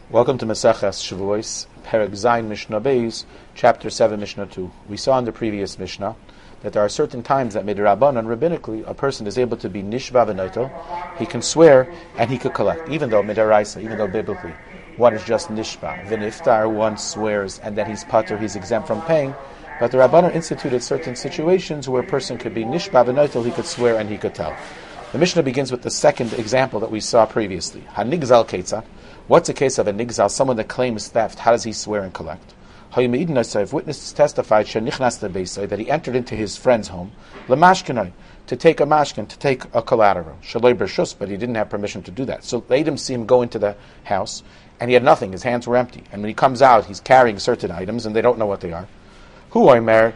Welcome to Maseches Shavuos, Perek Zayin Mishnah Beis, Chapter 7, Mishnah 2. We saw in the previous Mishnah that there are certain times that midrabanan, rabbinically, a person is able to be nishba v'noitel. He can swear and he could collect, even though midaraisa, even though biblically, one is just nishba. V'niftar, one swears and then he's pater, he's exempt from paying. But the rabbanan instituted certain situations where a person could be nishba v'noitel, he could swear and he could tell. The Mishnah begins with the second example that we saw previously. Hanigzal ketzad. What's the case of a nigzal, someone that claims theft? How does he swear and collect? If witnesses testified that he entered into his friend's home, to take a mashkin, to take a collateral, but he didn't have permission to do that. So they didn't see him go into the house, and he had nothing. His hands were empty. And when he comes out, he's carrying certain items, and they don't know what they are. The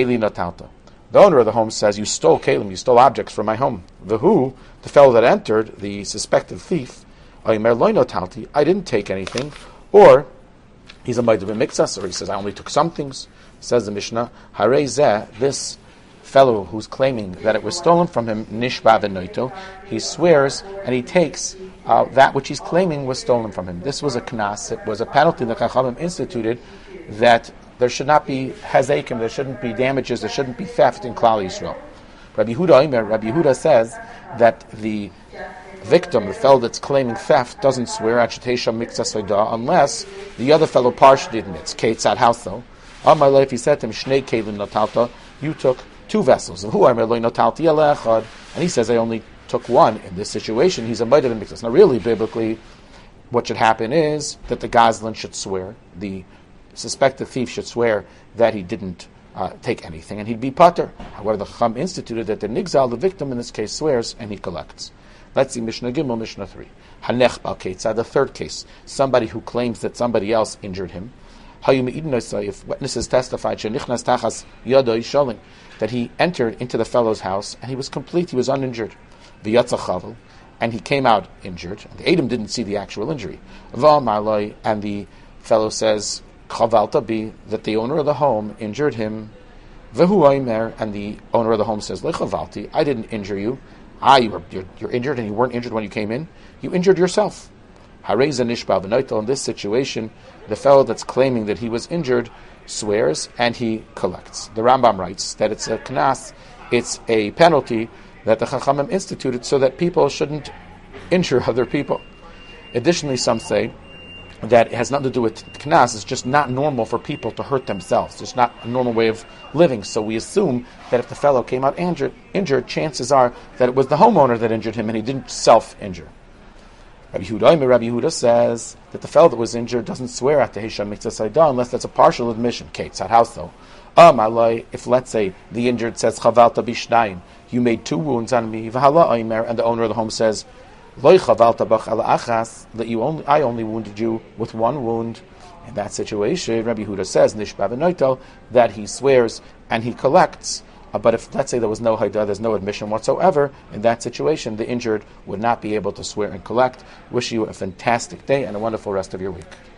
owner of the home says, "You stole kalim, you stole objects from my home." The fellow that entered, the suspected thief, I didn't take anything, or he's a ma'adir b'miktsas, or he says, I only took some things. Says the Mishnah, Harei zeh, this fellow who's claiming that it was stolen from him, nishba v'noito, he swears and he takes that which he's claiming was stolen from him. This was a knas, it was a penalty that Chachamim instituted, that there should not be hazekim, there shouldn't be damages, there shouldn't be theft in Klal Yisrael. Rabbi Yehuda says that the victim, the fellow that's claiming theft, doesn't swear unless the other fellow partially admits. Ketzad, how so? On my life, he said to him, Shnei kelim notalta, you took two vessels. And he says, I only took one. In this situation, he's a ma'adir b'miktsas. Now, really, biblically, what should happen is that the gazlan should swear, the suspected thief should swear that he didn't take anything, and he'd be pater. However, the Chacham instituted that the nigzal, the victim in this case, swears and he collects. Let's see Mishnah Gimel, Mishnah 3. Hanech bal ketzad, the third case, somebody who claims that somebody else injured him. If witnesses testified that he entered into the fellow's house and he was complete, he was uninjured. And he came out injured. The Adam didn't see the actual injury. And the fellow says, that the owner of the home injured him. And the owner of the home says, I didn't injure you. You're injured and you weren't injured when you came in. You injured yourself. In this situation, the fellow that's claiming that he was injured swears and he collects. The Rambam writes that it's a knas, it's a penalty that the Chachamim instituted so that people shouldn't injure other people. Additionally, some say that it has nothing to do with knas. It's just not normal for people to hurt themselves. It's not a normal way of living. So we assume that if the fellow came out injured, chances are that it was the homeowner that injured him and he didn't self-injure. Rabbi Yehuda says that the fellow that was injured doesn't swear at the Hisham Mitzvah Saidah unless that's a partial admission. Ketzad, how so? If let's say the injured says Chavalta Bishnayim, you made 2 wounds on me, and the owner of the home says, I only wounded you with 1 wound. In that situation, Rabbi Yehuda says, Nishba v'noitel, that he swears and he collects. But if, let's say, there was no haidah, there's no admission whatsoever, in that situation, the injured would not be able to swear and collect. Wish you a fantastic day and a wonderful rest of your week.